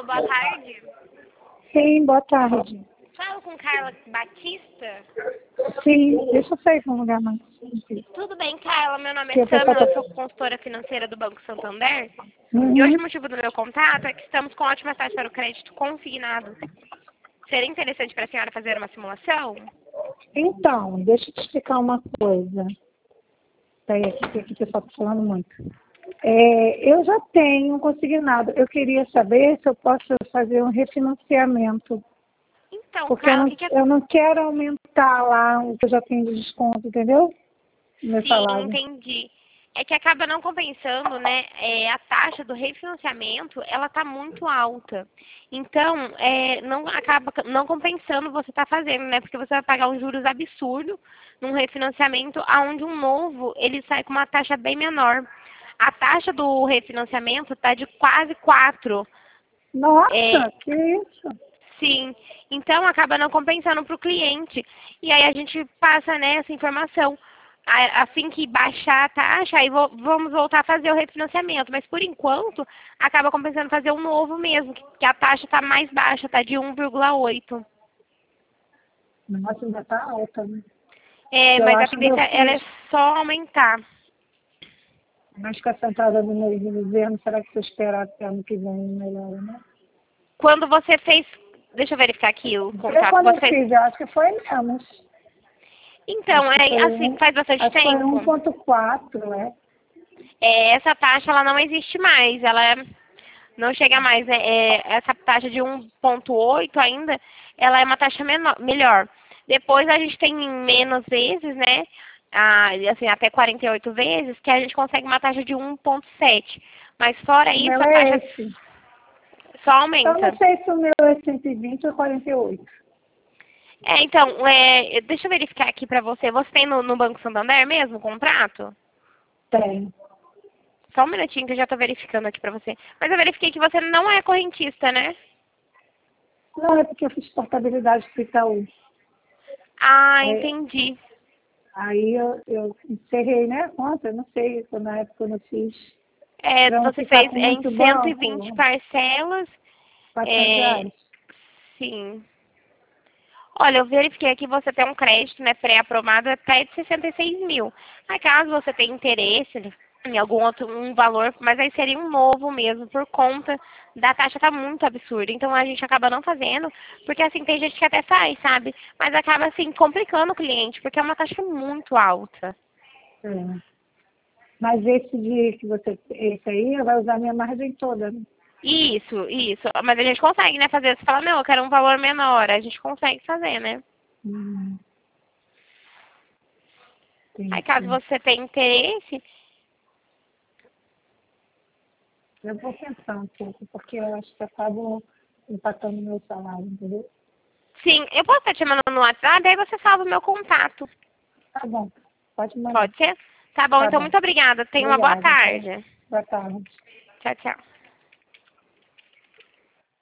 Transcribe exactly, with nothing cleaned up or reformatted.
Alô, boa tarde. Sim, boa tarde. Falo com Carla Batista. Sim, deixa eu sair para um lugar mais. Tudo bem, Carla? Meu nome Que é eu tô- Samila, eu sou consultora financeira do Banco Santander. Uhum. E hoje o motivo do meu contato é que estamos com ótimas taxas para o crédito consignado. Seria interessante para a senhora fazer uma simulação? Então, deixa eu te explicar uma coisa. Peraí, aqui, aqui o pessoal está falando muito. É, eu já tenho um consignado. Eu queria saber se eu posso fazer um refinanciamento. Então, Porque eu Carla, o não, que que é... eu não quero aumentar lá o que eu já tenho de desconto, entendeu? Meu Sim, salário. entendi. É que acaba não compensando, né? É, a taxa do refinanciamento, ela tá muito alta. Então, é, não acaba não compensando você estar fazendo, né? Porque você vai pagar uns juros absurdos num refinanciamento, aonde um novo, ele sai com uma taxa bem menor. A taxa do refinanciamento está de quase quatro. É, Nossa, que isso? sim. Então, acaba não compensando para o cliente. E aí a gente passa, né, essa informação. A- Assim que baixar a taxa, aí vo- vamos voltar a fazer o refinanciamento. Mas, por enquanto, acaba compensando fazer um novo mesmo, que que a taxa está mais baixa, está de um vírgula oito. Nossa, ainda está alta, né? É, Eu mas a acho que eu tendência ela é fiz. só aumentar. Mas com a sentada do novo governo, será que se eu esperar até ano que vem melhora, né? Quando você fez... Deixa eu verificar aqui o Eu contrato. quando Você eu fez... fiz, eu acho que foi menos. Então, Acho que é foi assim, um, faz bastante acho que foi tempo. um ponto quatro, é. É, essa taxa ela não existe mais, ela é- não chega mais. É, é, essa taxa de um ponto oito ainda, ela é uma taxa menor, melhor. Depois a gente tem menos vezes, né? Ah, assim, até quarenta e oito vezes, que a gente consegue uma taxa de um ponto sete. Mas fora O isso, meu a é taxa esse. só Eu não aumenta. sei se o meu é cento e vinte ou quarenta e oito. É, então, é, deixa eu verificar aqui pra você. Você tem no, no Banco Santander mesmo o contrato? Tem. Só um minutinho que eu já tô verificando aqui pra você. Mas eu verifiquei que você não é correntista, né? Não, é porque eu fiz portabilidade para o Itaú. Ah, Aí, entendi. aí eu, eu encerrei, né, a conta, eu não sei, na época quando eu fiz. É, Para não você ficar fez com em muito cento e vinte banco, parcelas. quatrocentos É, reais. sim. Olha, eu verifiquei aqui você tem um crédito, né, pré-aprovado até de sessenta e seis mil. Mas caso você tenha interesse em algum outro um valor, mas aí seria um novo mesmo, por conta da taxa tá muito absurda. Então a gente acaba não fazendo, porque assim, tem gente que até faz, sabe? Mas acaba assim, complicando o cliente, porque é uma taxa muito alta. É. Mas esse de que você, esse aí, vai usar a minha margem toda, né? Isso, isso. Mas a gente consegue, né, fazer. Você fala, não, eu quero um valor menor. A gente consegue fazer, né? Hum, Aí caso entendi. você tenha interesse, Eu vou pensar um pouco, porque eu acho que acabo empatando meu salário, entendeu? sim, eu posso estar te mandando no WhatsApp, aí você salva o meu contato. Tá bom, pode mandar. Pode ser? Tá bom, Tá então bom. muito obrigada. Tenha uma boa Obrigada, tá? tarde. Boa tarde. Tchau, tchau.